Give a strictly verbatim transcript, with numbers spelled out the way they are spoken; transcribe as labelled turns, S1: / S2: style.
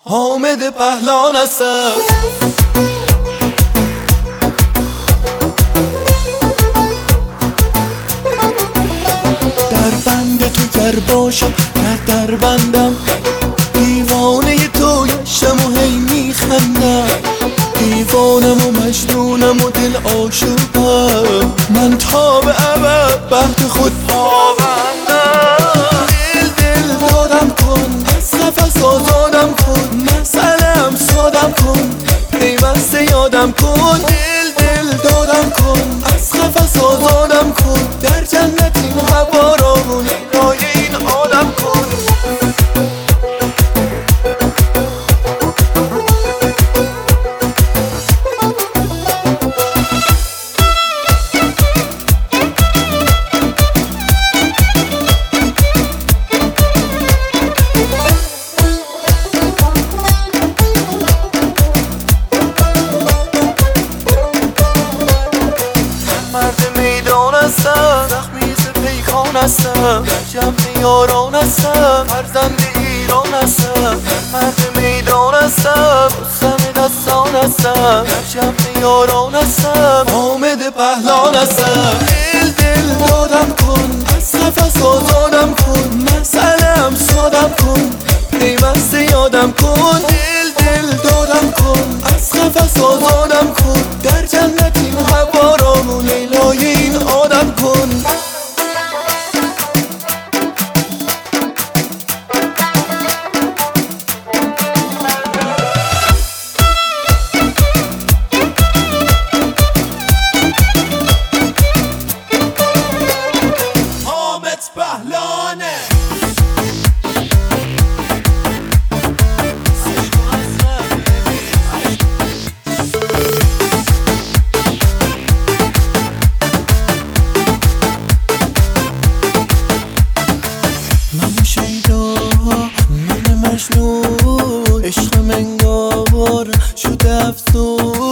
S1: حامد پهلان هستم. در بند تو گر باشم نه در بندم، دیوانه تو گشتم و هی میخندم، دیوانم و مجنونم و دل عاشقم، من تا به ابد بهر خود پابندم. دل دل دادم کن، از قفس آزادم کن، مسئله‌ام سادم کن، پیوسته یادم کن. دل دل دادم کن، از قفس آزادم کن، در جنت این هوا را لیلای این آدم کن. مرد میدان هستم، زخمی ز پیکان هستم، در جمع یاران هستم، فرزند ایران هستم. مرد میدان هستم، رستم دستان هستم، در جمع یاران هستم، حامد پهلان هستم. دل دل دادم کن، از قفس آزادم کن، مسئله‌ام سادم کن، پیوسته یادم کن. دل دل دادم کن، از قفس آزادم کن، در جنت این هوا را لیلای این آدم کن. حامد پهلانه من شیدا، من مجنون، عشق منگار شده افسون.